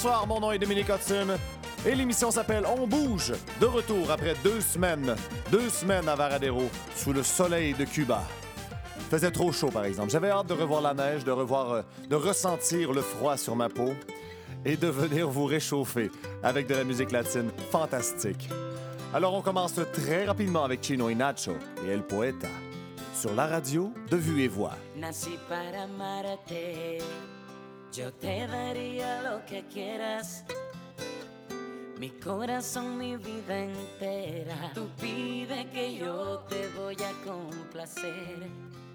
Bonsoir, mon nom est Dominique Hudson et l'émission s'appelle On bouge. De retour après 2 semaines. 2 semaines à Varadero, sous le soleil de Cuba. Il faisait trop chaud, par exemple. J'avais hâte de revoir la neige, de ressentir le froid sur ma peau et de venir vous réchauffer avec de la musique latine fantastique. Alors, on commence très rapidement avec Chino y Nacho et El Poeta sur la radio de Vue et Voix. Nací para amarte, yo te daría lo que quieras, mi corazón, mi vida entera. Tú pide que yo te voy a complacer.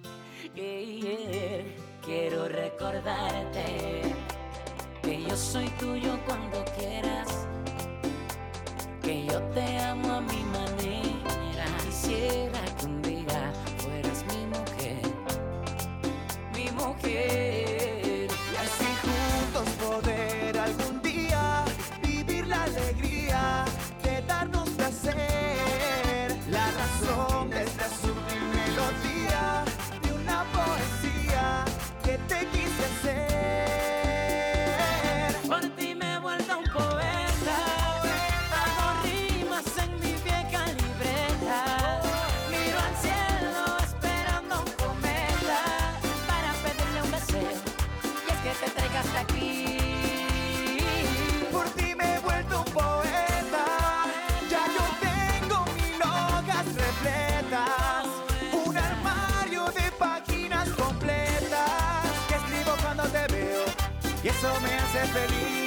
Quiero recordarte que yo soy tuyo cuando quieras, que yo te amo a mi manera. Quisiera que un día fueras mi mujer, mi mujer. Y así juntos poder algún día vivir la alegría de darnos placer. La razón de esta sublime melodía de una poesía que te quise hacer. Por ti me he vuelto un poeta, hago rimas en mi vieja libreta. Miro al cielo esperando un cometa para pedirle un deseo, y es que te traiga hasta aquí. Por ti me he vuelto un poeta, ya yo tengo mil hojas repletas, un armario de páginas completas que escribo cuando te veo y eso me hace feliz.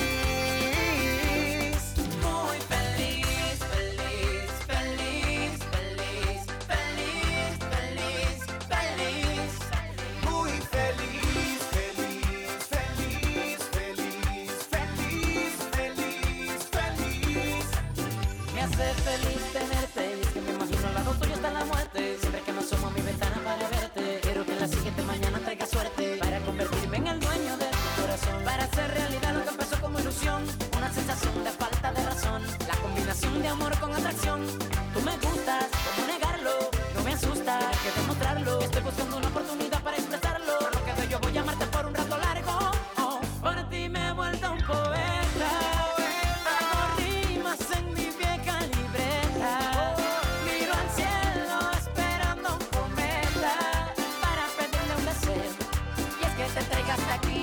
Muy feliz, feliz, feliz, feliz, feliz, feliz, feliz. Muy feliz, feliz, feliz, feliz, feliz, feliz, feliz. Me hace feliz tenerte, y es que me imagino al lado tuyo hasta la muerte. Siempre que me asomo a mi ventana para verte, quiero que en la siguiente mañana traiga suerte para convertirme en el dueño de tu corazón, para hacer realidad lo que empezó como ilusión, una sensación de falta de razón, la combinación de amor con atracción. Tú me gustas, ¿cómo negarlo? No me asusta, hay que demostrarlo. Estoy buscando una oportunidad para expresarlo. Por lo que doy yo voy a amarte por un rato largo. Por ti me he vuelto un poeta, hago rimas en mi vieja libreta. Miro al cielo esperando un cometa para pedirle un deseo, y es que te traiga hasta aquí.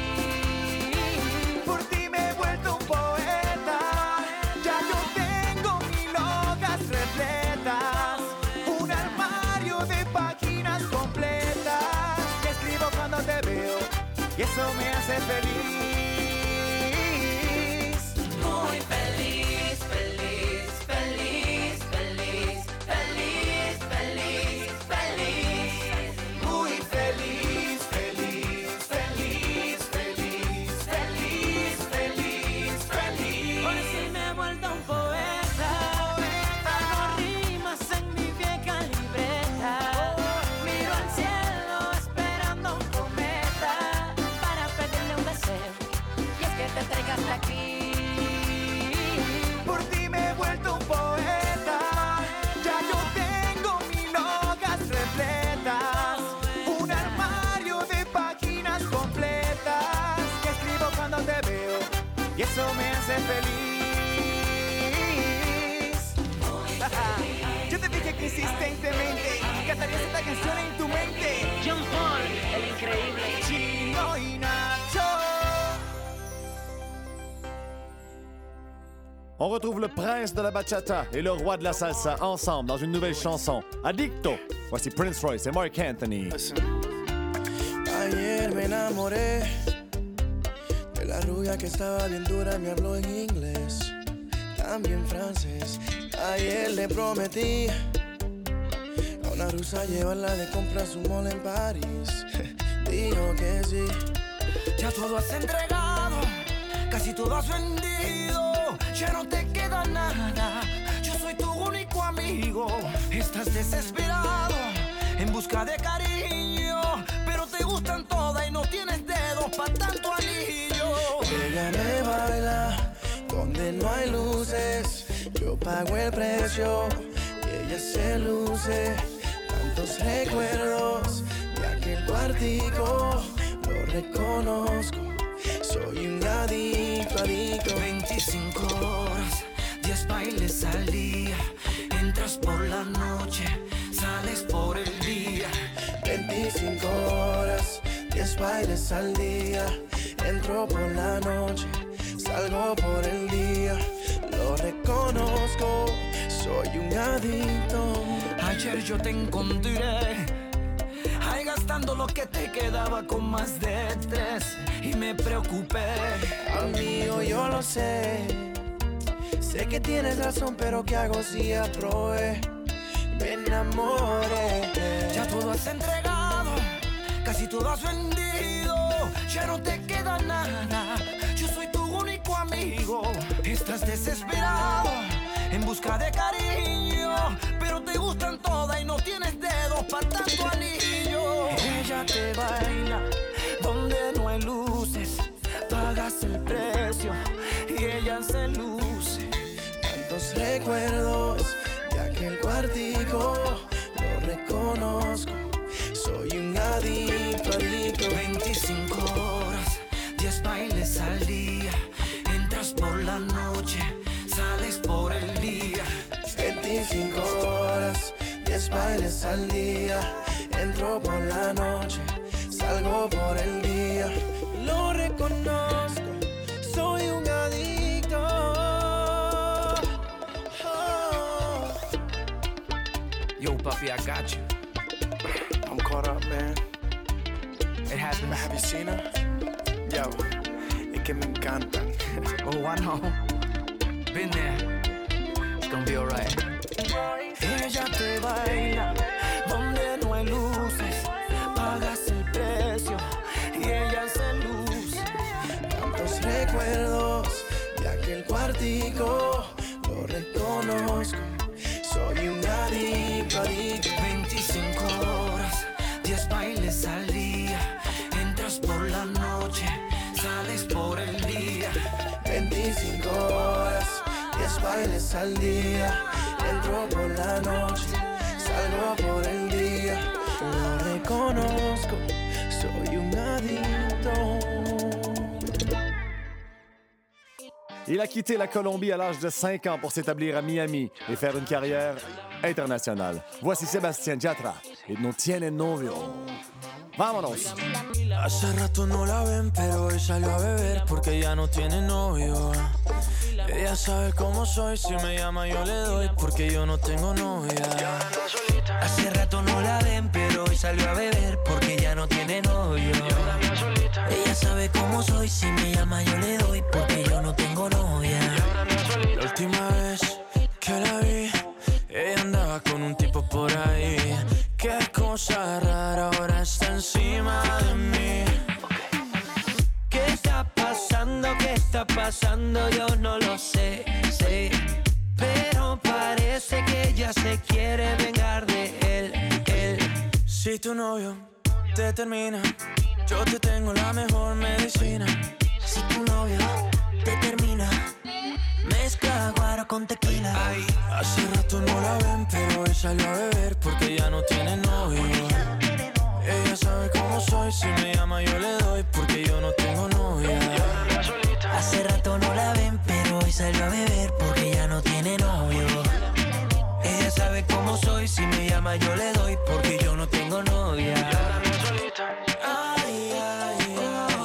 Por ti me he vuelto un poeta, ya yo tengo mil hojas repletas, un armario de páginas completas que escribo cuando te veo y eso me hace feliz. Muy feliz, feliz, feliz, feliz, feliz, feliz, feliz. Muy feliz, feliz, feliz, feliz, feliz, feliz, feliz. Por si me he vuelto un poeta, hago rimas en mi vieja libreta. Miro al cielo esperando un cometa para pedirle un deseo, y es que te traiga hasta aquí. Por ti me he vuelto un poeta, ya yo tengo mil hojas repletas, un armario de páginas completas que escribo cuando te veo y eso me hace feliz. Yo te dije que insistentemente cantarías esta canción en tu mente. John Paul, el increíble. Chino y Nacho. On retrouve le prince de la bachata et le roi de la salsa ensemble dans une nouvelle chanson, Adicto. Voici Prince Royce et Mark Anthony. Ayer me enamoré de la rubia que estaba bien dura, me habló en inglés, también francés. Ayer le prometí a una rusa llevarla de compras un mall en París. Dijo que sí. Ya todo has entregado, casi todo has vendido, ya no te queda nada. Yo soy tu único amigo. Estás desesperado en busca de cariño, pero te gustan todas y no tienes dedos para tanto anillo. Ella me baila donde no hay luces, yo pago el precio y ella se luce. Tantos recuerdos de aquel cuartico, lo reconozco. Soy un adicto adicto. 25 horas, 10 bailes al día. Entras por la noche, sales por el día. 25 horas, 10 bailes al día. Entro por la noche, salgo por el día. Lo reconozco, soy un adicto. Ayer yo te encontré ahí gastando lo que te quedaba con más de 3 y me preocupé. Amigo, yo lo sé. Sé que tienes razón, pero ¿qué hago si aprobé? Me enamoré. Ya todo has entregado, casi todo has vendido. Ya no te queda nada, yo soy tu único amigo. Estás desesperado en busca de cariño, pero te gustan todas y no tienes dedos para tanto anillo. Ella te baila donde no hay luces, pagas el precio y ella se luce. Tantos recuerdos de aquel cuartico, lo reconozco, soy un adicto, adicto. 25 horas, 10 bailes al día. Entras por la noche, sales por el día. 25 horas, 10 bailes al día. Entro por la noche, salgo por el día. Lo reconozco, soy un adicto. Oh. Yo, papi, I got you. I'm caught up, man. It happens. Have you seen her? Yo, es que me encantan. Oh, I know. Been there. It's gonna be alright. Ella te baila donde no hay luces, pagas el precio y ella se luce. Tantos recuerdos de aquel cuartico, lo reconozco, soy un adicto, adicto. 25 horas, 10 bailes al día. Entras por la noche, sales por el día. 25 horas, 10 bailes al día. Entro por la noche, salgo por el día. Lo reconozco, soy un adicto. Il a quitté la Colombie à l'âge de 5 ans pour s'établir à Miami et faire une carrière internacional. Voici Sebastián Yatra y No Tiene Novio. ¡Vámonos! Hace rato no la ven, pero hoy salió a beber porque ya no tiene novio. Ella sabe cómo soy, si me llama yo le doy porque yo no tengo novia. Hace rato no la ven, pero hoy salió a beber porque ya no tiene novio. Ella sabe cómo soy, si me llama yo le doy porque yo no tengo novia. La última vez que la vi, ella andaba con un tipo por ahí. Qué cosa rara, ahora está encima de mí. ¿Qué está pasando? ¿Qué está pasando? Yo no lo sé, sé. Pero parece que ella se quiere vengar de él. Si tu novio te termina, yo te tengo la mejor medicina. Si tu novio te termina, mezcla guaro con tequila. Ay, hace rato no la ven, pero hoy salió a beber porque ya no tiene novio. Ella sabe cómo soy, si me llama yo le doy porque yo no tengo novia. Hace rato no la ven, pero hoy salió a beber porque ya no tiene novio. Ella sabe cómo soy, si me llama yo le doy porque yo no tengo novia. Ay, ay,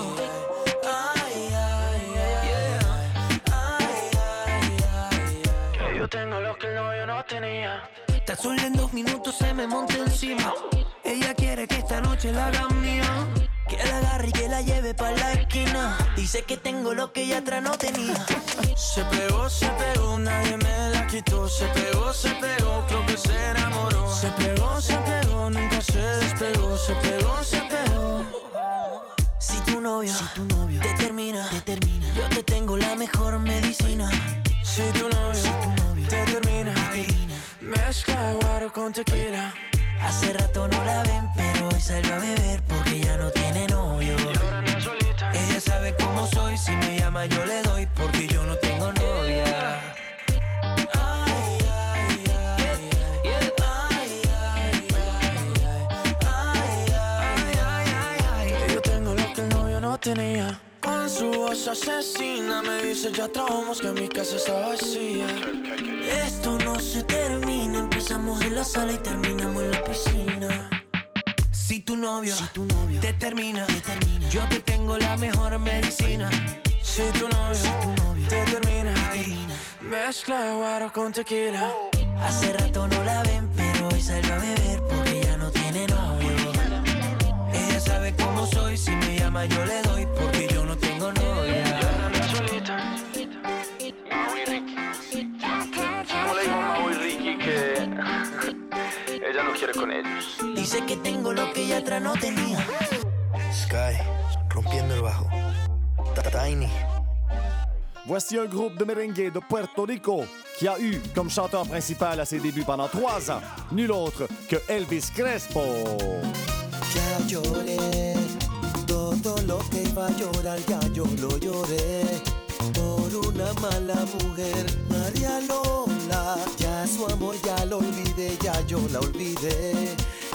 ay. Yo tengo lo que el novio no tenía. Tan solo en 2 minutos se me monta encima. Ella quiere que esta noche la haga mía, que la agarre y que la lleve pa' la esquina. Dice que tengo lo que ella atrás no tenía. Se pegó, nadie me la quitó. Se pegó, creo que se enamoró. Se pegó, nunca se despegó. Se pegó. Si tu novio te termina, yo te tengo la mejor medicina. Si tu novio te termina, mezcla guaro con tequila. Hace rato no la ven, pero hoy salió a beber porque ya no tiene novio. Ella sabe cómo soy, si me llama yo le doy porque yo no tengo novia. Ay, ay, ay, ay. Yo tengo lo que el novio no tenía. Con en su voz asesina. Me dice ya trabajamos que mi casa está vacía. Esto no se termina, empezamos en la sala y terminamos en la piscina. Si tu novio te termina, yo te tengo la mejor medicina. Si tu novio te termina, mezcla de guaro con tequila. Hace rato no la ven, pero hoy salió a beber porque ya no tiene novio. Ella sabe cómo soy, si me llama yo le doy porque yo no tengo novia. ¿Cómo le dijo Mau y Ricky que ella no quiere con ellos? Dice que tengo lo que ella atrás no tenía. Sky, rompiendo el bajo. Tiny. Voici un groupe de merengue de Puerto Rico qui a eu comme chanteur principal à ses débuts pendant 3 ans, nul autre que Elvis Crespo. Ya lloré, todo lo que iba a llorar ya yo lo lloré. Por una mala mujer, María Lola, ya su amor ya lo olvidé, ya yo la olvidé.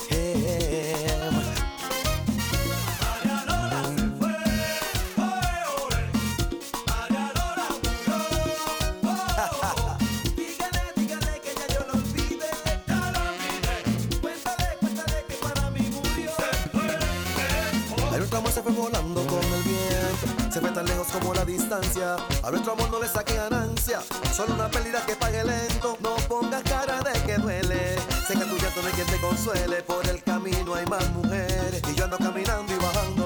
Se fue volando con el viento, se fue tan lejos como la distancia. A nuestro amor no le saque ganancia, solo una pérdida que pague lento. No pongas cara de que duele, sé que tu llanto no hay quien te consuele. Por el camino hay más mujeres y yo ando caminando y bajando.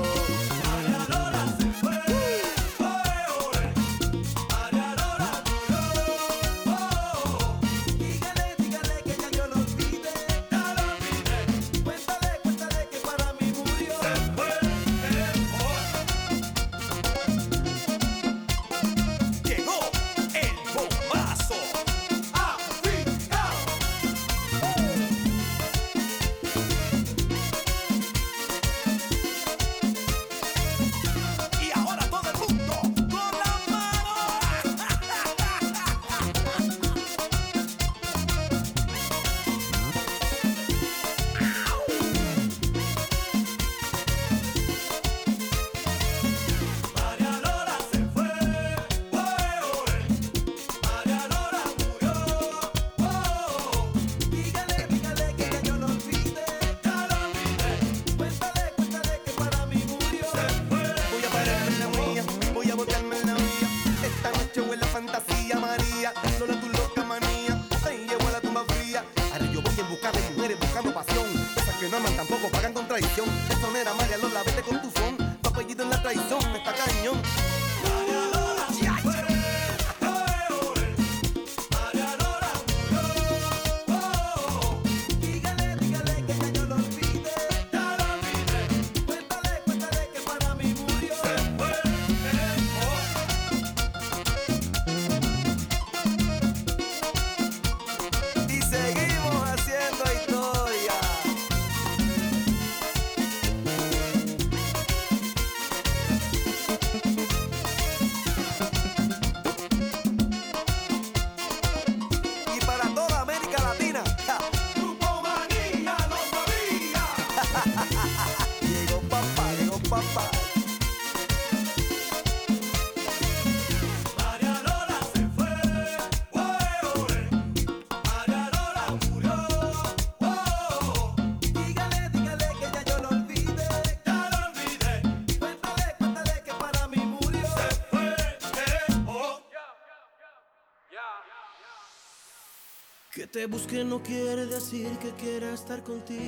Que te busque no quiere decir que quiera estar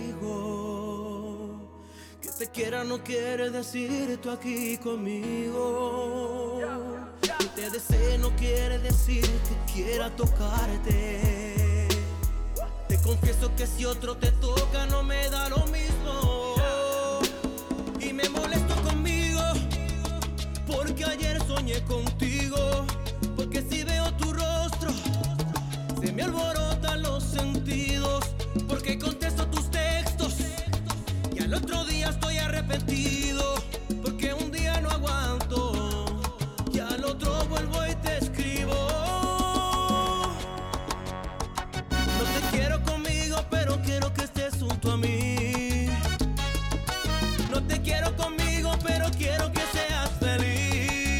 contigo. Que te quiera no quiere decir tú aquí conmigo. Que te desee no quiere decir que quiera tocarte. Te confieso que si otro te toca no me da lo mismo. Y me molesto conmigo porque ayer soñé contigo. Porque si veo tu rostro se me alborotan los sentidos, porque contesto tus textos y al otro día estoy arrepentido, porque un día no aguanto y al otro vuelvo y te escribo. No te quiero conmigo, pero quiero que estés junto a mí. No te quiero conmigo, pero quiero que seas feliz.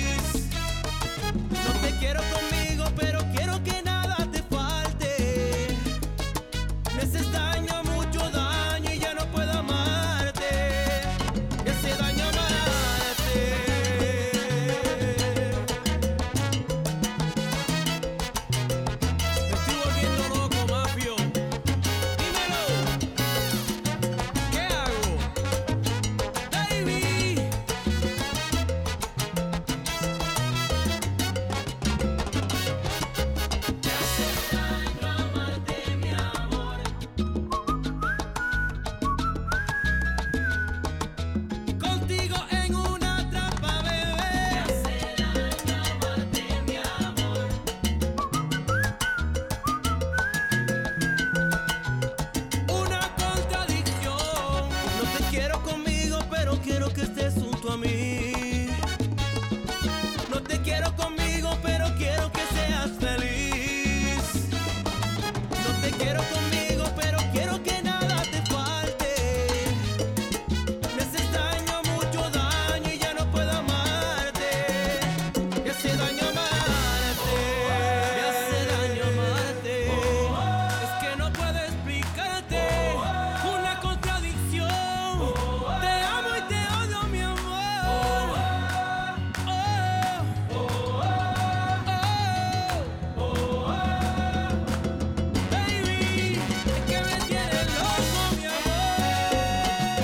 quiero que estés junto a mí. No te quiero conmigo, pero quiero que seas feliz. No te quiero conmigo, pero quiero que nada te falte. Me haces daño, mucho daño y ya no puedo amarte. Me hace daño amarte. Me hace daño amarte. Es que no puedo explicarte. Una contradicción. Te amo y te odio, mi amor. Baby, es que me tienes loco, mi amor.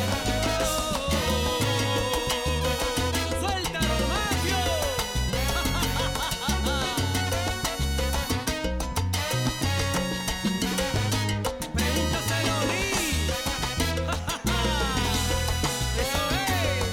Suéltalo, mafio. Pregúntaselo a Lee. Eso es.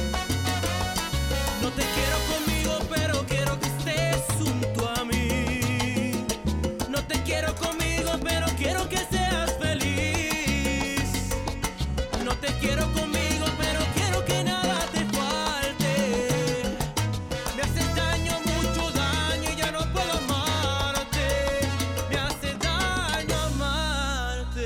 No te quiero conmigo, pero quiero que estés junto a mí. No te quiero conmigo, pero quiero que seas feliz. No te quiero conmigo, pero quiero que nada te falte. Me haces daño, mucho daño y ya no puedo amarte. Me hace daño amarte.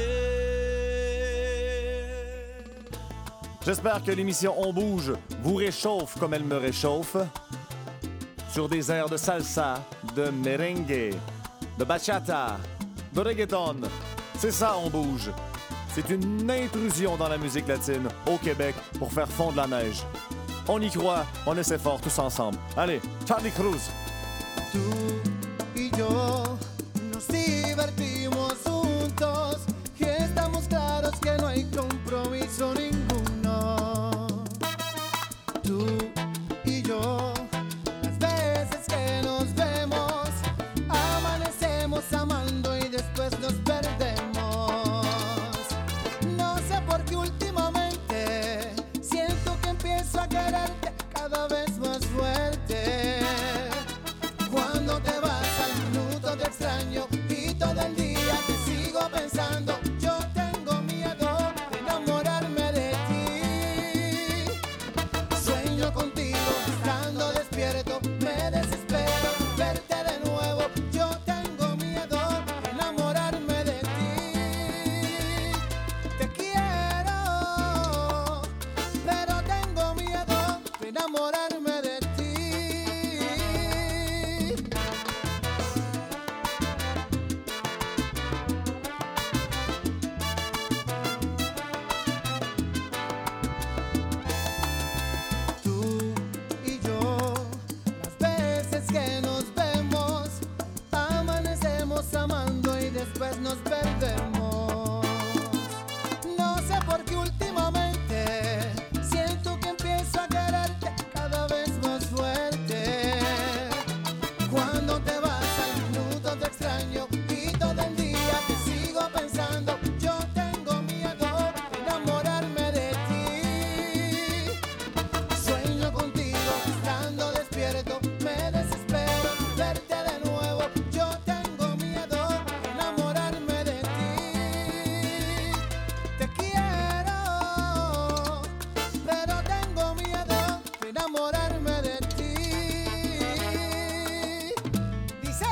J'espère que l'émission On Bouge vous réchauffe comme elle me réchauffe. Sur des airs de salsa, de merengue, de bachata, de reggaeton. C'est ça, On Bouge. C'est une intrusion dans la musique latine au Québec pour faire fondre la neige. On y croit, on essaie fort tous ensemble. Allez, Charlie Cruz. Tú y yo nos divertimos juntos y estamos claros que no hay compromiso ninguno. Tú y yo, las veces que nos vemos, amanecemos amando y después nos perdemos. No sé por qué últimamente siento que empiezo a quererte cada vez más fuerte. Cuando te vas al minuto te extraño y todo el día te sigo pensando. Yo tengo miedo de enamorarme de ti. Sueño contigo estando despierto, me desespero verte de nuevo. Yo tengo miedo de enamorarme de ti. Te quiero, pero tengo miedo de enamorarme de ti. Tú y yo, las veces que nos vemos, amanecemos amando y después nos perdemos. No sé por qué últimamente siento que empiezo a quererte cada vez más fuerte. Cuando te vas al minuto te extraño y todo el día te sigo pensando. Yo tengo miedo de enamorarme de ti. Sueño contigo estando despierto, me desespero verte de nuevo. Yo tengo miedo de enamorarme de ti. Te quiero, pero tengo miedo de enamorarme de ti. Dice.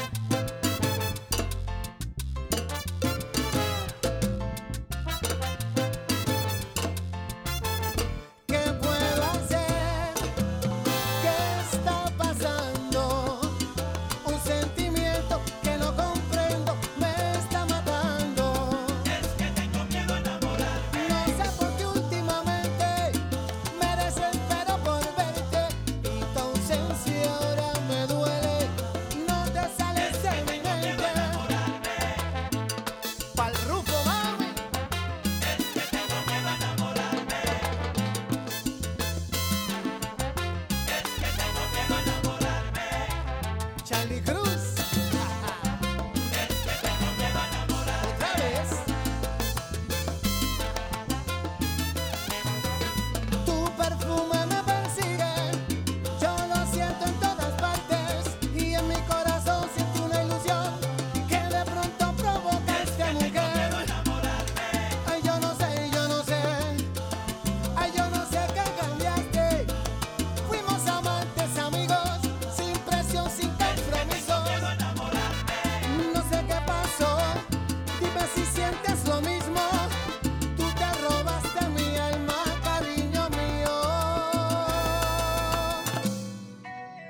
¿Qué puedo hacer? ¿Qué está pasando? Un sentimiento que no comprendo me está matando. Es que tengo miedo a enamorarme. No sé por qué últimamente me desespero por verte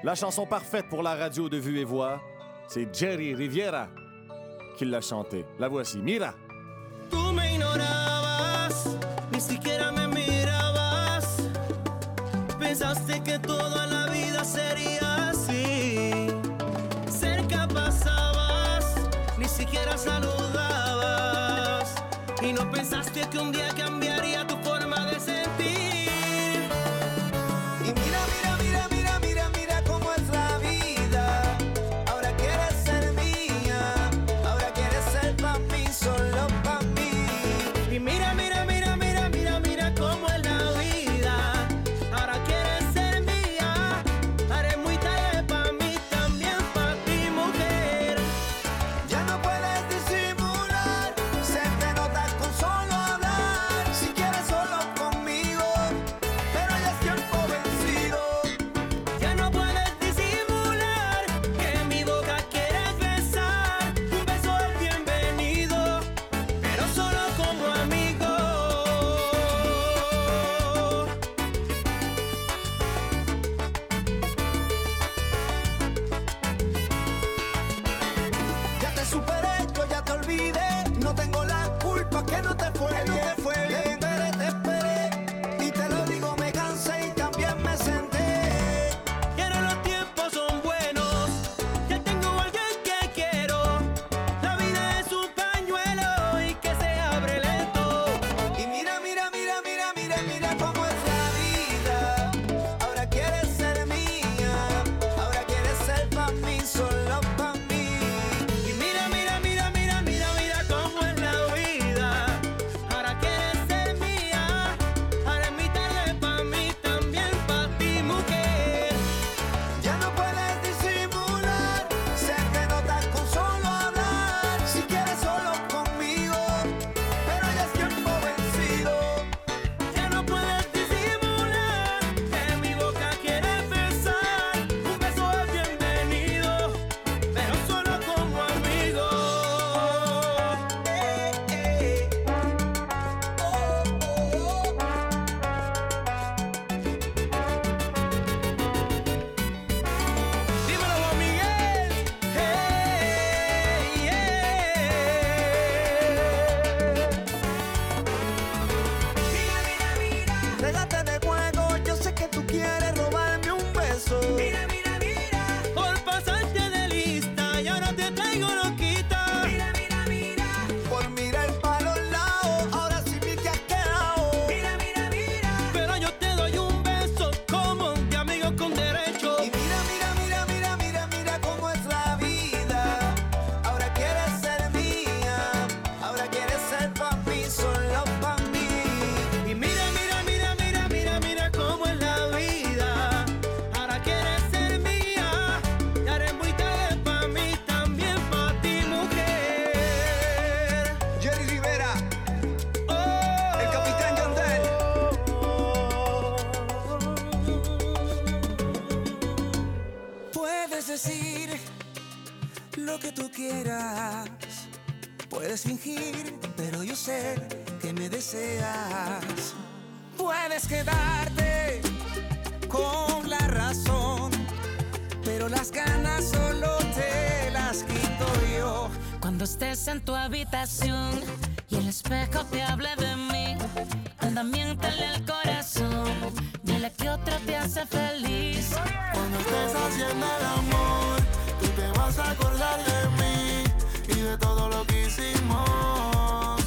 La chanson parfaite pour la radio de Vue et Voix, c'est Jerry Riviera qui l'a chantée. La voici, Mira. Tú me ignorabas, ni siquiera me mirabas. Pensaste que toda la vida sería así. Cerca pasabas, ni siquiera saludabas. Y no pensaste que un día cambiaría tu forma de sentir. Y mira, mira, mira, mira, mira, mira cómo es la vida. Ahora quieres ser mía, ahora quieres ser pa' mí, solo pa' mí. Y mira, mira, mira, mira, mira, mira cómo es la vida. Ahora quieres ser mía, haré muy tarde pa' mí, también pa' ti, mujer. Ya no puedes disimular, se te nota con solo hablar. Si quieres solo conmigo, pero ya es tiempo vencido. Ya no puedes disimular que mi boca quieres besar. Un beso es bienvenido, pero solo como amigo. Ya te superé, yo ya te olvidé. No tengo la culpa que no te fue bien. Te esperé, y te lo digo, me cansé y también me senté. Y ahora los tiempos son buenos, ya tengo a alguien que quiero. La vida es un pañuelo y que se abre lento. Y mira, mira, mira, mira, mira, mira cómo es la vida. Ahora quieres ser mía, ahora quieres ser pa' mí, solo pa' mí. Y mira, mira, mira, mira, mira, mira cómo es la vida. Ahora quieres ser mía, haré mi tarde pa' mí, también pa' ti, mujer. Ya no puedes disimular, se te nota con solo hablar. Si quieres solo conmigo, pero ya es tiempo vencido. Ya no puedes disimular que mi boca quiere besar. Un beso es bienvenido, pero solo como amigo. Dímelo, Juan Miguel. Hey, Regate de juego, yo sé que tú quieres robarme un beso. Mira, mira, mira. Por pasarte de lista y ahora te traigo loquita. Mira, mira, mira. Por mirar para los lados, ahora sí me te has quedado. Mira, mira, mira. Pero yo te doy un beso como de amigo con derecho. Y mira, mira, mira, mira, mira, mira cómo es la vida. Ahora quieres ser mía, ahora quieres ser pa' mí, solo pa' mí. Y mira, mira, mira, mira, mira, mira cómo es la vida. Ahora quieres ser mía, y haré muy tarde pa' mí, también pa' ti, mujer. Jerry Rivera, Oh, el Capitán Yandel. Puedes decir lo que tú quieras, puedes fingir, pero yo sé que me deseas. Puedes quedarte con la razón, pero las ganas solo te las quito yo. Cuando estés en tu habitación y el espejo te hable de mí, anda, miéntale al corazón, dile que otro te hace feliz. Cuando estés haciendo el amor, tú te vas a acordar de mí y de todo lo que hicimos.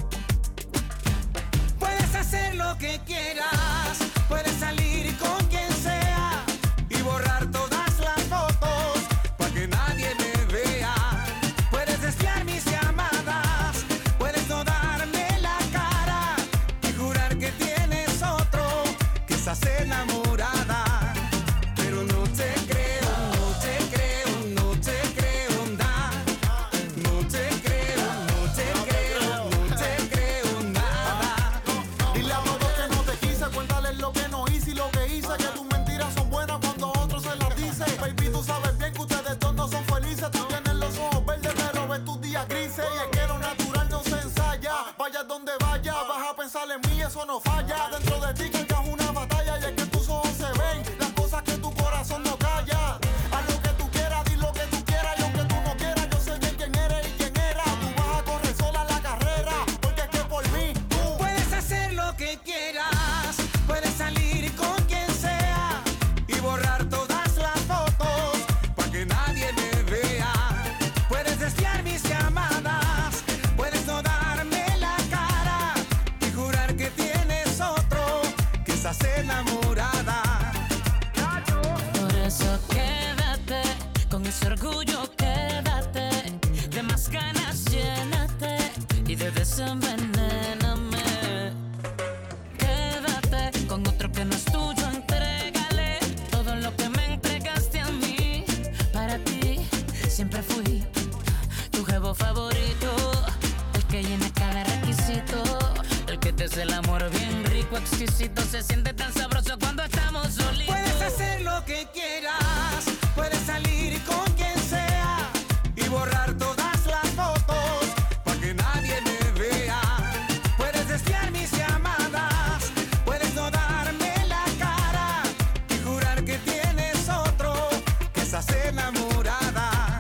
Puedes hacer lo que quieras, puedes salir con quien sea y borrar todas las fotos para que nadie me vea. Puedes desviar mis llamadas, puedes no darme la cara y jurar que tienes otro, que estás enamorada. Pero no te creo, no te creo, no te creo nada. No te creo, no te creo, no te creo nada. Dile a todos que no te quise, cuéntales lo que no hice y lo que hice, que tus mentiras son buenas cuando otros se las dicen. Baby, tú sabes bien que ustedes dos no son felices. Tú tienes los ojos verdes, pero ves tus días grises. Y es que lo natural no se ensaya. Vayas donde vayas, vas a pensar en mí, eso no falla. Dentro de ti cargas una batalla y es que tus ojos enamorada. Por eso quédate, con ese orgullo quédate, de más ganas llénate y de desenvenéname. Quédate con otro que no es tuyo, entrégale todo lo que me entregaste a mí. Para ti siempre fui tu jevo favorito, el que llena cada requisito, el que te hace el amor bien rico, exquisito. Se siente tan sabroso cuando estamos solitos. Puedes hacer lo que quieras, puedes salir con quien sea y borrar todas las fotos para que nadie me vea. Puedes desviar mis llamadas, puedes no darme la cara y jurar que tienes otro, que estás enamorada.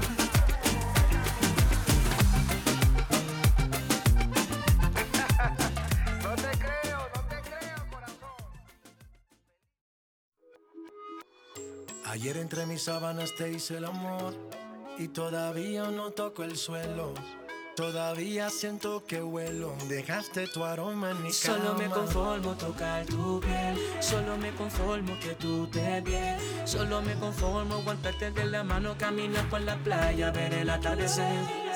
No te creo, corazón. Ayer entre mis sábanas te hice el amor y todavía no toco el suelo. Todavía siento que huelo, dejaste tu aroma en mi cama. Solo me conformo tocar tu piel, solo me conformo que tú te bien, solo me conformo aguantarte de la mano, caminar por la playa, ver el atardecer.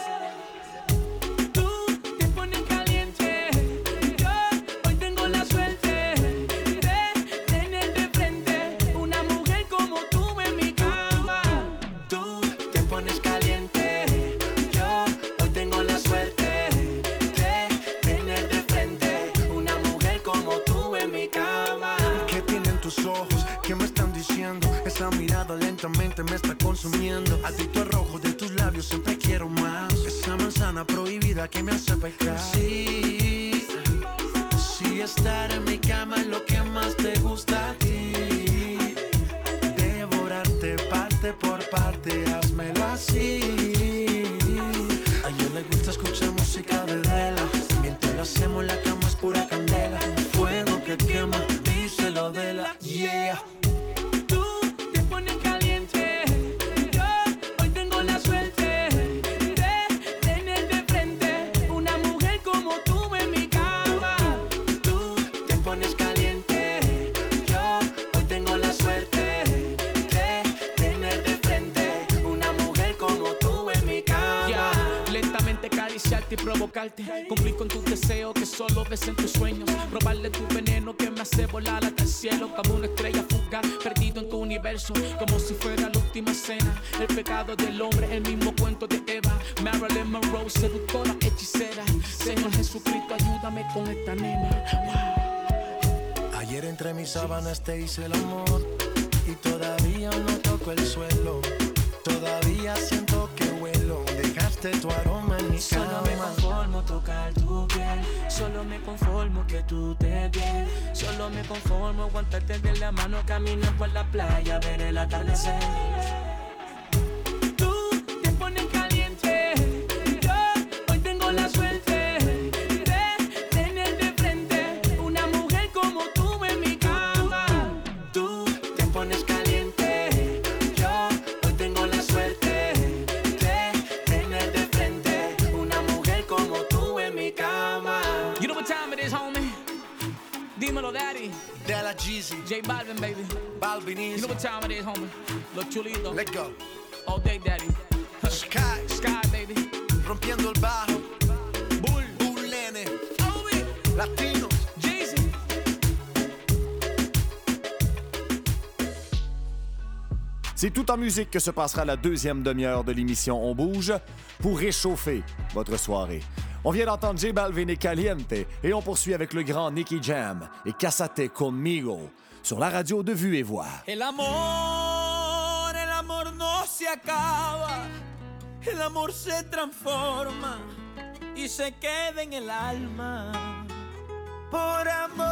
Tú te pones caliente, yo hoy tengo la suerte de tener de frente una mujer como tú en mi cama. Tú te pones caliente, yo hoy tengo la suerte de tener de frente una mujer como tú en mi cama. ¿Qué tienen tus ojos? ¿Qué me están diciendo? Esa mirada lentamente me está consumiendo. Adicto al rojo de tus labios, siempre quiero más. Esa manzana prohibida que me hace pecar. Sí, sí, estar en mi cama es lo que más te gusta a ti. Devorarte parte por parte, házmelo así. A ella le gusta escuchar música de Dela. Mientras lo hacemos, la cama es pura candela. Fuego que quema, díselo de la yeah. Tú te pones caliente, yo hoy tengo la suerte de tener de frente una mujer como tú en mi cama. Tú te pones caliente, yo hoy tengo la suerte de tener de frente una mujer como tú en mi cama. Ya, lentamente acariciarte y provocarte, cumplir con tus deseos que solo ves en tus sueños, probarle tu veneno que me hace volar hasta el cielo, como una estrella fugaz perdido en tu universo, como si fuera la última cena. El pecado del hombre, el mismo cuento de Eva. Marilyn Monroe, seductora, hechicera. Señor Jesucristo, ayúdame con esta nena. Wow. Ayer entre mis sábanas te hice el amor y todavía no toco el suelo. Todavía siento que huelo, dejaste tu aroma en mi cama. Solo me conformo tocar tu piel, solo me conformo que tú te bien, solo me conformo aguantarte de la mano, caminar por la playa, ver el atardecer. Tú te pones caliente, yo hoy tengo la suerte de tener de frente una mujer como tú en mi cama. Tú te pones caliente, yo hoy tengo la suerte de tener de frente una mujer como tú en mi cama. You know what time it is, homie? Dímelo, daddy. De la Jeezy, J Balvin, baby. Balvin You is. know what time it is, homie? Los chulitos. Let's go. All day, daddy. Sky, Sky, baby. rompiendo el bajo. Bull. Bull Nene, Obi. Latinos. Jeezy. C'est tout en musique que se passera la deuxième demi-heure de l'émission On Bouge pour réchauffer votre soirée. On vient d'entendre J Balvin et Caliente et on poursuit avec le grand Nicky Jam et Cásate Conmigo sur la radio de Vue et Voix. El amor no se acaba, el amor se transforma y se queda en el alma. Por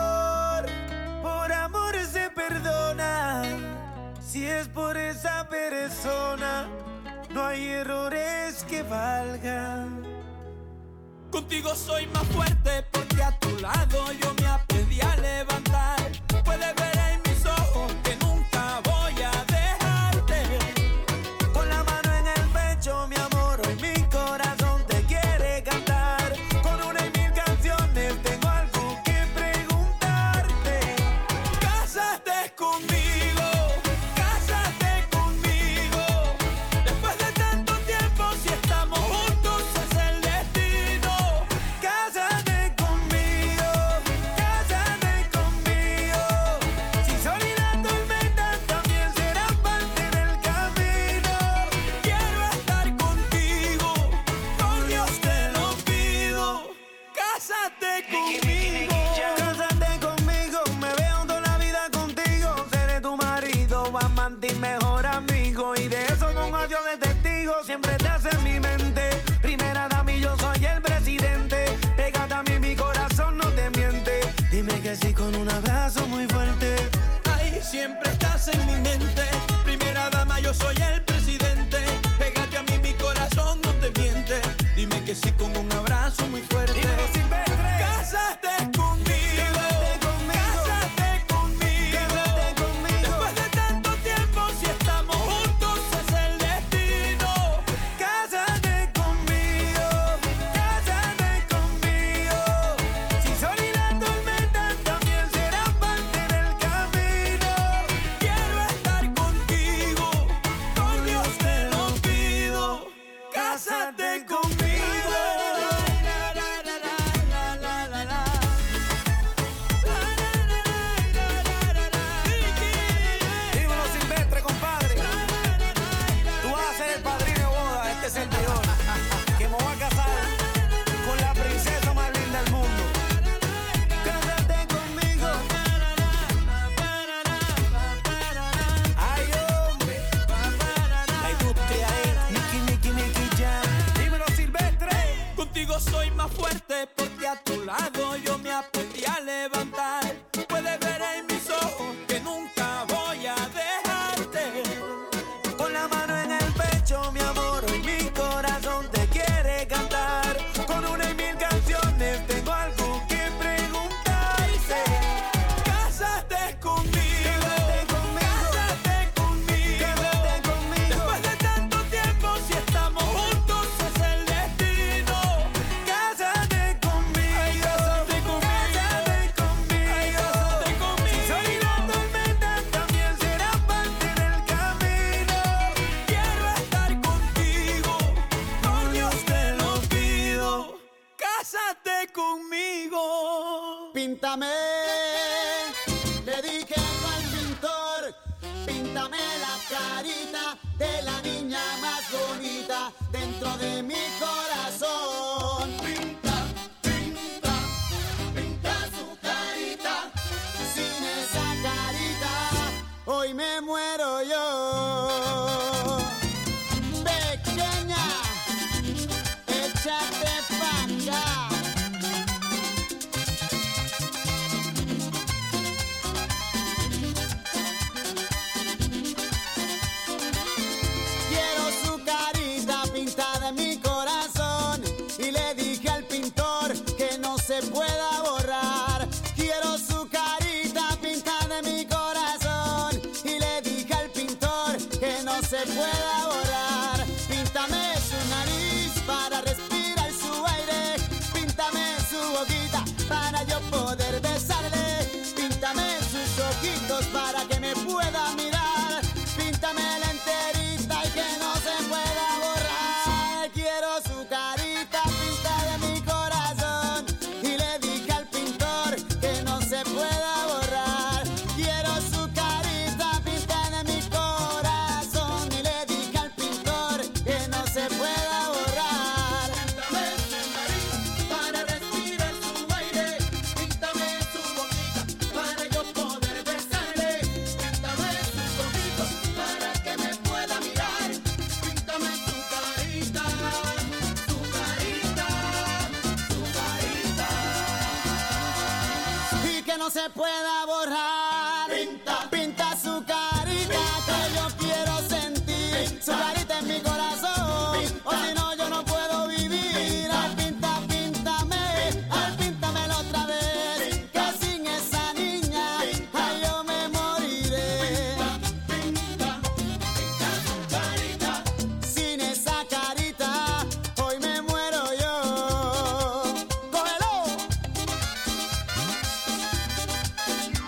amor se perdona. Si es por esa persona, no hay errores que valgan. Contigo soy más fuerte porque a tu lado yo me aprendí a levantar. Puedes ver en mis ojos que nunca voy a dejarte. Con la mano en el pecho, mi amor, hoy mi corazón te quiere cantar. Con una y mil canciones tengo algo que preguntarte. Cásate conmigo, cásate conmigo. Después de tanto tiempo, si estamos juntos es el destino. Cásate conmigo, cásate conmigo. Si sol y la tormenta también serán parte del camino. Quiero estar contigo, con Dios te lo pido. Cásate conmigo. Cásate conmigo, me veo toda la vida contigo. Seré tu marido, amante y mejor amigo. Y de eso con adiós de testigo, siempre te hace en mi mente. Primera dama y yo soy el presidente. Pégate a mí, mi corazón no te miente. Dime que sí con un abrazo muy fuerte. Ay, siempre estás en mi mente. Primera dama, yo soy el presidente. Pégate a mí, mi corazón no te miente. Dime que sí con un abrazo muy fuerte. Dímelo, Silvestre. Cásate conmigo, cásate conmigo. Después de tanto tiempo, si estamos juntos es el destino. Cásate conmigo, cásate conmigo. Si sol y la tormenta también serán parte del camino. Quiero estar contigo, con Dios te lo pido. Cásate conmigo. Dímelo, Silvestre, compadre. Tú vas a ser el padrino de boda de este servidor, que me voy a casar con la princesa más linda del mundo. Cásate conmigo. Ay, hombre. La industria es Nicky Jam. Dímelo, Silvestre. Contigo soy más fuerte porque a tu lado yo me aprendí a levantar. Puedes ver en mis ojos que nunca voy a dejarte. Con la mano en el pecho, mi amor, hoy mi corazón te quiere cantar. Con una y mil canciones tengo algo que preguntarte. Cásate conmigo, Cásate cásate conmigo. Cásate conmigo. Después de tanto tiempo, si estamos juntos es el destino. Cásate conmigo, Cásate conmigo. cásate conmigo. Cásate conmigo. Si sol y la tormenta también será parte del camino. Quiero estar contigo, con Dios te lo pido. Cásate conmigo. Píntame, le dije al pintor, píntame la carita de la niña más bonita dentro de mi corazón. Pinta, pinta, pinta su carita, sin esa carita, hoy me muero yo. Pequeña, échate pa' acá. Quiero su carita pintada en mi corazón y le dije al pintor que no se pueda borrar. Quiero su carita pintada en mi corazón y le dije al pintor que no se pueda borrar. Píntame su nariz para respirar su aire, píntame su boquita para yo poder besarle, píntame sus ojitos para que me pueda mirar, píntame la enterita y que no se pueda borrar. Quiero su carita pintada en mi corazón y le dije al pintor que no se pueda borrar. Quiero su carita pintada en mi corazón y le dije al pintor que no se pueda borrar. Píntame su nariz para respirar su aire, píntame su boquita para yo poder besarle, píntame sus ojitos para que me pueda mirar, píntame su carita, su carita, su carita y que no se pueda borrar. Pinta su carita que yo quiero sentir, su carita en mi corazón, o si no yo no puedo vivir. Ay, píntamelo otra vez, que sin esa niña, ay, yo me moriré. Sin esa carita, hoy me muero yo. ¡Cógelo!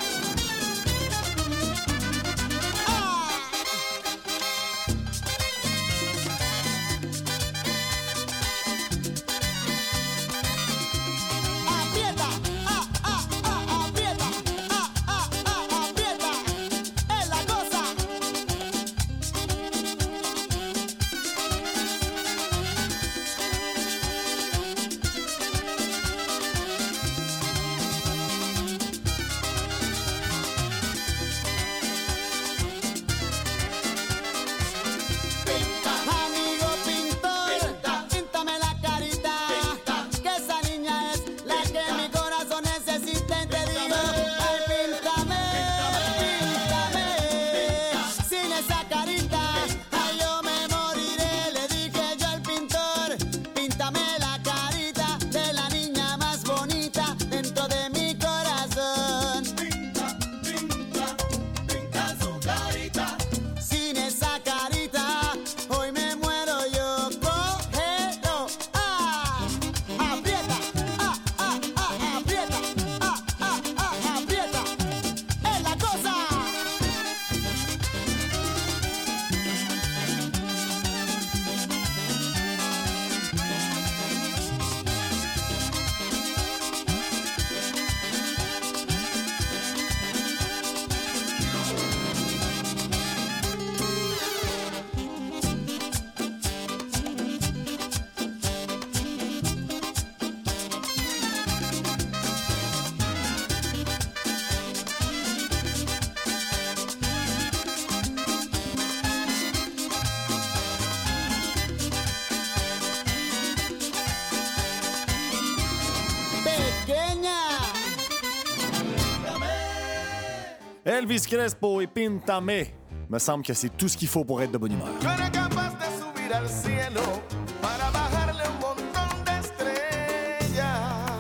Elvis Crespo et Pintame. Me semble que c'est tout ce qu'il faut pour être de bonne humeur. Yo era capaz de subir al cielo para bajarle un montón de estrellas.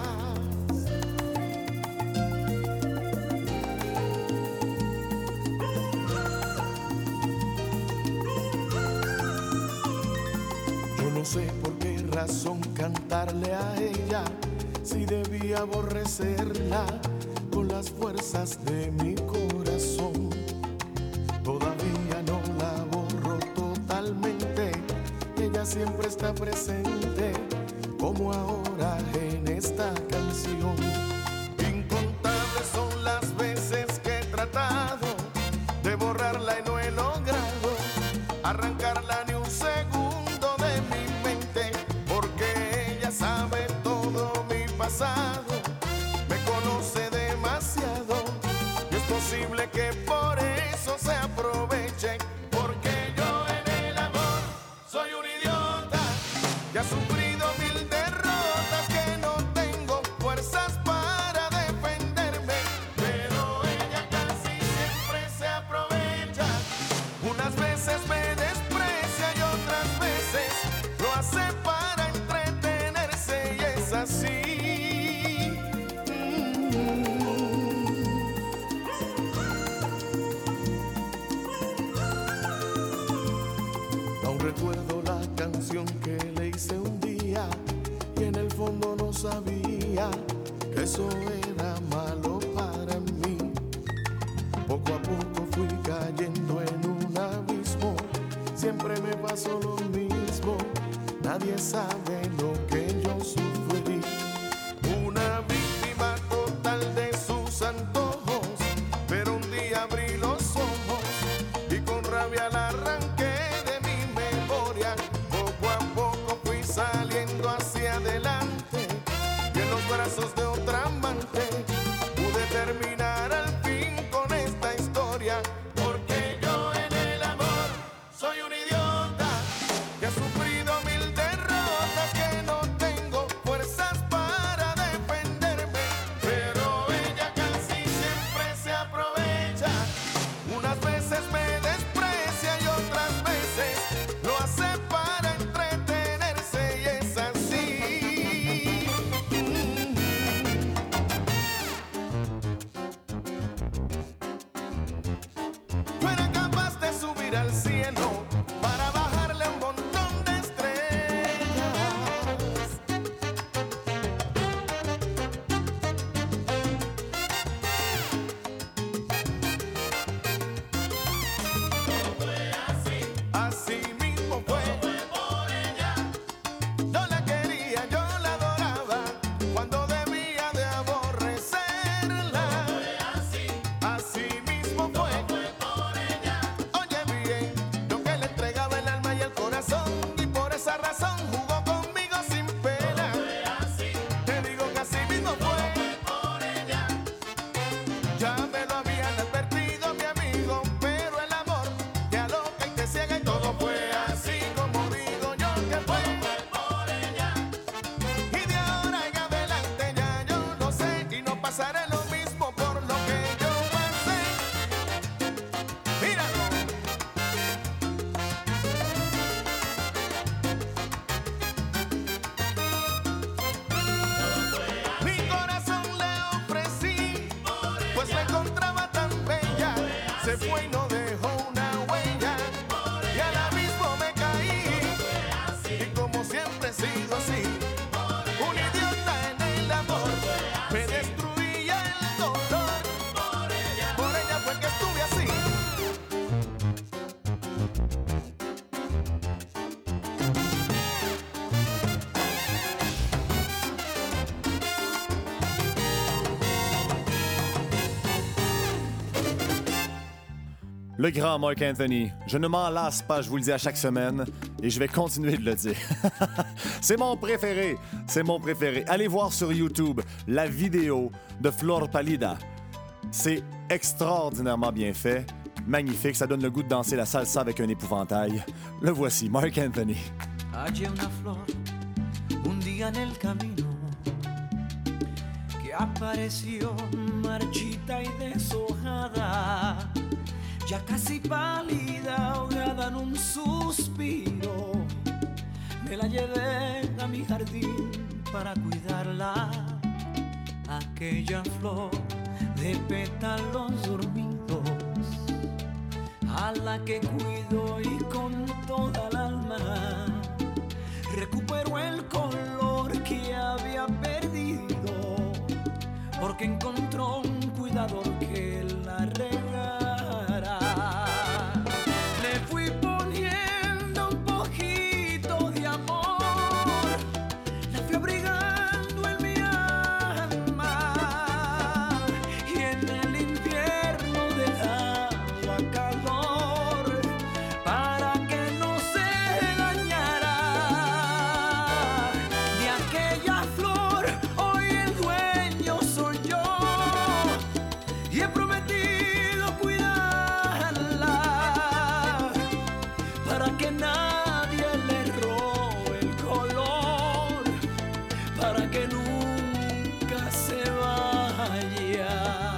Yo no sé por qué razón cantarle a ella, si debía aborrecerla con las fuerzas de mi corazón. Todavía no la borro totalmente, ella siempre está presente, como ahora en esta canción. Incontables son las veces que he tratado de borrarla y no he logrado arrancarla ni un segundo de mi mente, porque ella sabe todo mi pasado, me conoce demasiado y es posible que por eso se aproveche, porque yo en el amor soy un idiota que ha sufrido mil derrotas, que no tengo fuerzas para defenderme, pero ella casi siempre se aprovecha. Unas veces me desprecia y otras veces lo hace para entretenerse, y es así. Aún recuerdo la canción que le hice un día y en el fondo no sabía que eso era malo para mí. Poco a poco fui cayendo en un abismo, siempre me pasó lo mismo, nadie sabe lo que yo sufrí. Una víctima total de sus antojos, pero un día abrí los ojos y con rabia la arranqué de mi memoria. Poco a poco fui saliendo hacia adelante y en los brazos de otra amante pude terminar al fin con esta historia, porque yo en el amor soy un idiota que ha sufrido mil derrotas, que no tengo fuerzas para defenderme, pero ella casi siempre se aprovecha. Unas veces me desprecia y otras veces lo hace para entretenerse, y es así. Yo era capaz de subir al cielo para bajarle un montón de estrellas. Así mismo fue. Por ella. Yo la quería, yo la adoraba, cuando debía de aborrecerla. Así mismo fue. Por ella. Oye bien, yo que le entregaba el alma y el corazón, y por esa razón jugó conmigo sin pena. Te digo que así mismo fue. Por ella. Ya me lo habían advertido, mi amigo, pero el amor te aloca y te ciega, y todo fue así como digo yo que fue. Por ella. Y de ahora en adelante ya yo no sé, y no pasaré lo mismo por lo que yo pasé. Míralo. Mi corazón le ofrecí, pues la encontraba tan bella, se fue y no dejó una huella, y al abismo me caí, y como siempre he sido así, un idiota en el amor, me destruía el dolor, por ella fue que estuve así. Le grand Mark Anthony, je ne m'en lasse pas, je vous le dis à chaque semaine, et je vais continuer de le dire. C'est mon préféré, c'est mon préféré. Allez voir sur YouTube la vidéo de Flor Pálida. C'est extraordinairement bien fait, magnifique, ça donne le goût de danser la salsa avec un épouvantail. Le voici, Mark Anthony. Hallé una flor un día en el camino que apareció marchita y deshojada, ya casi pálida, ahogada en un suspiro, me la llevé a mi jardín para cuidarla. Aquella flor de pétalos dormidos, a la que cuido y con toda el alma recuperó el color que había perdido, porque encontró un cuidador que la regara. Le fui poniendo un poquito de amor, la fui abrigando en mi alma, y en el invierno le daba calor para que no se dañara. De aquella flor hoy el dueño soy yo, y he prometido cuidarla para que nadie le robe el color, para que nunca se vaya.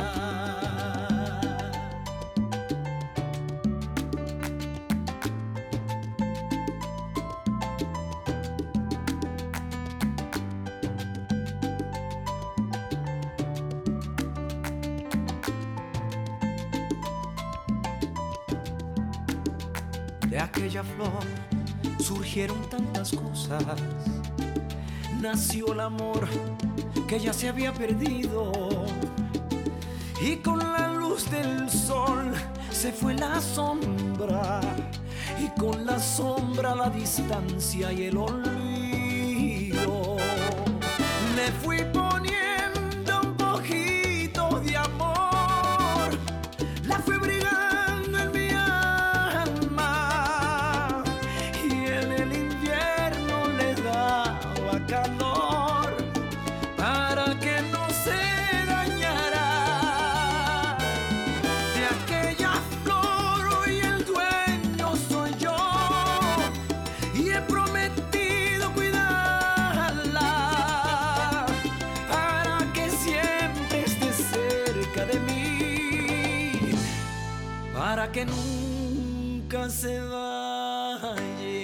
De aquella flor surgieron tantas cosas, nació el amor que ya se había perdido, y con la luz del sol se fue la sombra, y con la sombra la distancia y el olvido. Le fui poniendo un poquito de amor, la fui abrigando en mi alma, y en el invierno le daba calor para que no se dañara. De aquella flor hoy el dueño soy yo, y he prometido cuidarla para que siempre esté cerca de mí, para que nunca se vaya.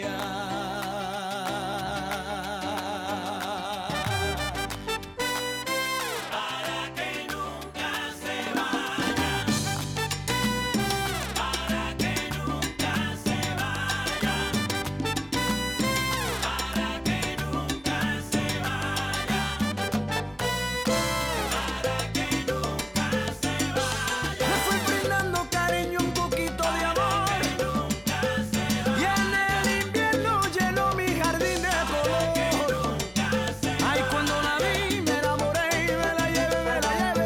Le fui brindando cariño, un poquito de amor, y en el invierno llenó mi jardín de color. Ay, cuando la vi me enamoré y me la llevé, me la llevé.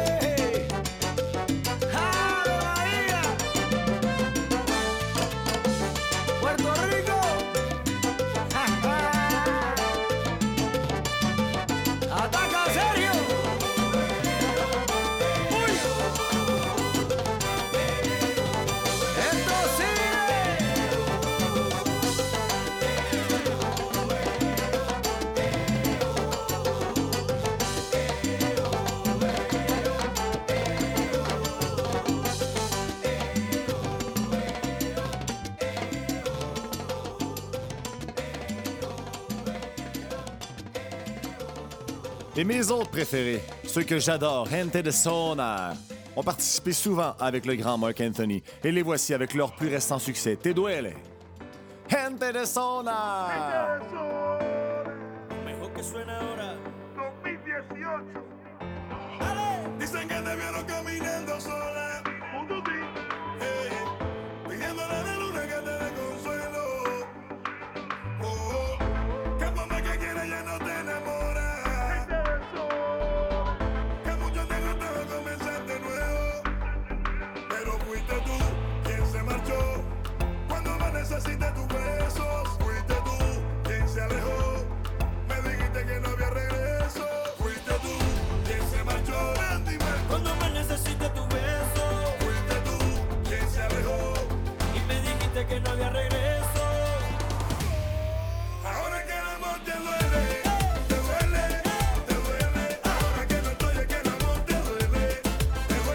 ¡Ah, Bahía! Puerto Rico. ¡Ataca, Sergio! ¡Uy! ¡Esto sigue! Et mes autres préférés, ceux que j'adore, Gente de Sonar, ont participé souvent avec le grand Marc Anthony. Et les voici avec leur plus récent succès, Te Duele. Gente de Sonar! Mejor que suena ahora. 2018. Dicen que te vieron caminando sola, pidiéndole a la luna que te dé consuelo. Que por más que quieras ya no te enamoras, que mucho te gustaba comenzar de nuevo, pero fuiste tú quien se marchó cuando más necesité tus besos. Fuiste tú quien se alejó, me dijiste que no había regreso. Fuiste tú quien se marchó, dime. Cuando me necesite tu beso, Fuiste tú quien se alejó. y me dijiste que no había regreso. Ahora que el amor te duele, te duele, te duele. Ahora que no estoy, es que el amor te duele, te duele.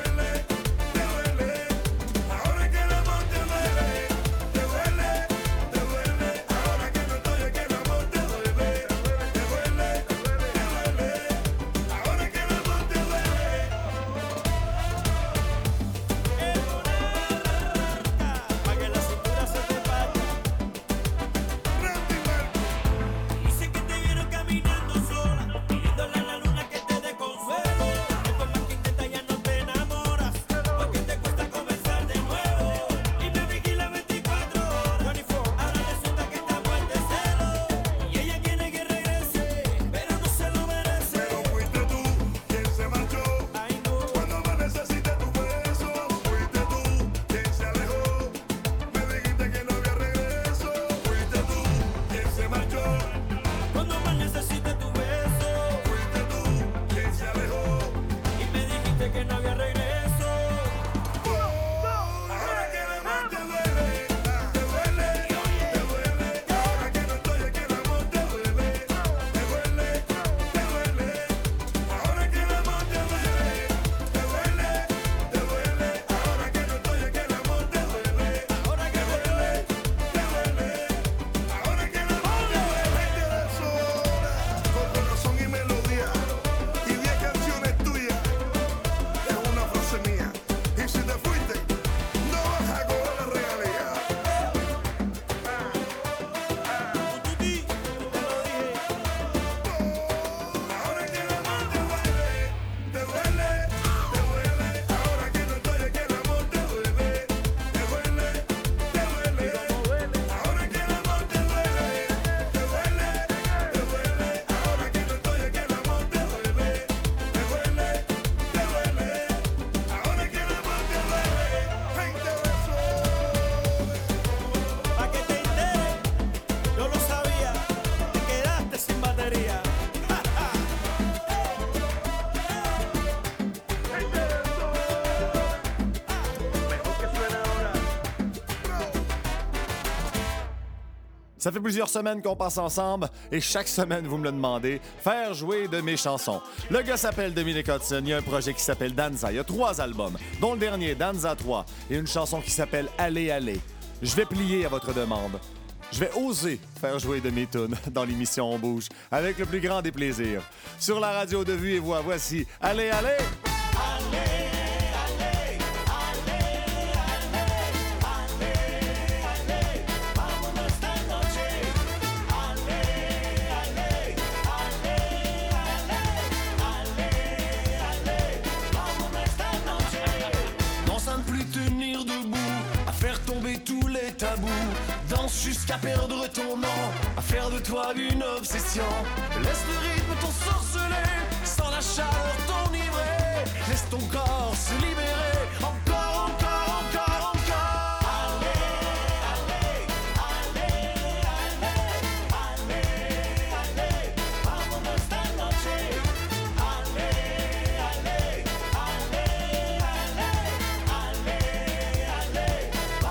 Ça fait plusieurs semaines qu'on passe ensemble et chaque semaine, vous me le demandez, faire jouer de mes chansons. Le gars s'appelle Dominic Hudson, il y a un projet qui s'appelle Danza. Il y a 3 albums, dont le dernier, Danza 3, et une chanson qui s'appelle Allez, allez. Je vais plier à votre demande. Je vais oser faire jouer de mes tunes dans l'émission On Bouge, avec le plus grand des plaisirs. Sur la radio de Vue et Voix, voici Allez, allez! Tous les tabous, danse jusqu'à perdre ton nom, à faire de toi une obsession. Laisse le rythme t'ensorceler, sans la chaleur t'enivrer. Laisse ton corps se libérer, encore, encore, encore, encore. Allez, allez, allez, allez, allez, allez, vámonos esta noche. Allez, allez, allez, allez, allez, allez.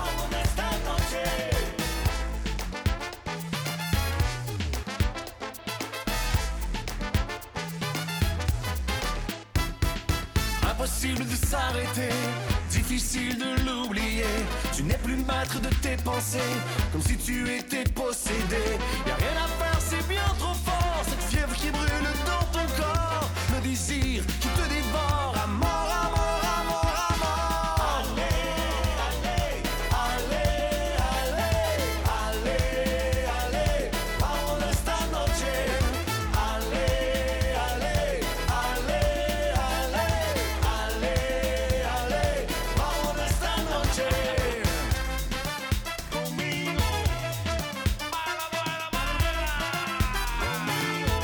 Impossible de s'arrêter, difficile de l'oublier. Tu n'es plus maître de tes pensées, comme si tu étais possédé. Y'a rien à faire, c'est bien trop fort. Cette fièvre qui brûle dans ton corps, le désir qui te dévore. À mort, à mort, à mort, à mort. Allez, allez, allez, allez, allez, allez, vámonos esta noche. Allez, allez, allez, allez, allez, allez, vámonos esta noche. Conmigo, baila, baila, baila. Conmigo,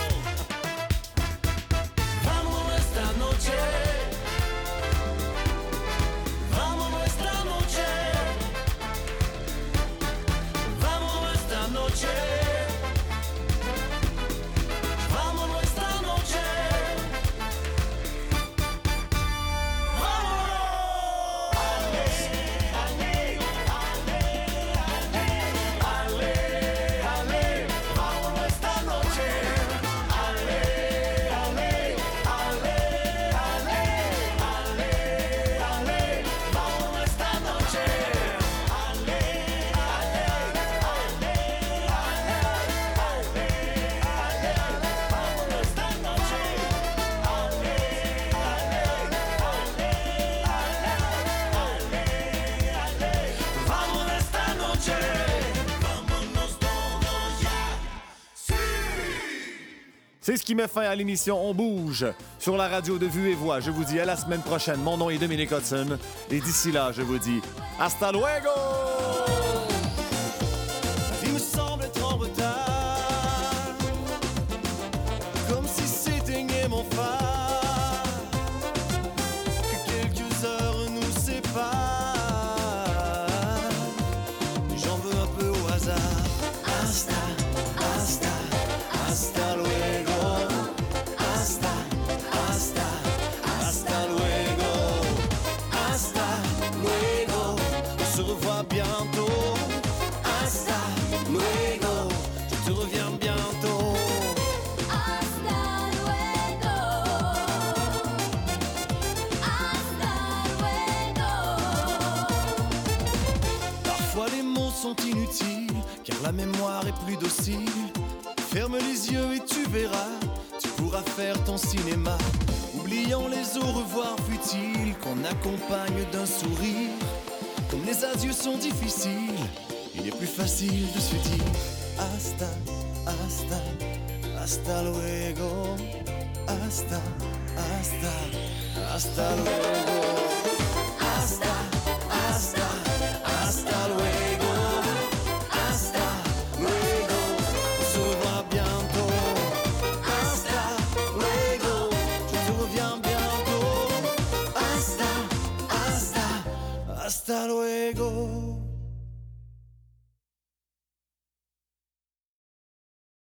vámonos esta noche. Vámonos esta noche. Vámonos esta noche. Vámonos esta noche. Vámonos. Allez, allez, allez, allez, vámonos esta noche. Allez, allez, allez, allez, allez, vámonos esta noche. Allez, vámonos esta noche. Vámonos todos ya. C'est ce qui met fin à l'émission On Bouge sur la radio de Vue et Voix. Je vous dis à la semaine prochaine. Mon nom est Dominic Hudson. Et d'ici là, je vous dis hasta luego! La vie me semble être en retard, comme si s'éteignait mon phare, que quelques heures nous séparent. J'en veux un peu au hasard. Hasta, hasta, hasta luego. Hasta, hasta, hasta luego. Hasta luego. On se revoit bientôt. Hasta luego. Je te reviens bientôt. Hasta luego. Hasta luego. Parfois les mots sont inutiles, car la mémoire est plus docile. Ferme les yeux et tu verras, tu pourras faire ton cinéma. Oubliant les au revoir futiles qu'on accompagne d'un sourire. Comme les adieux sont difficiles, il est plus facile de se dire hasta, hasta, hasta luego. Hasta, hasta, hasta luego.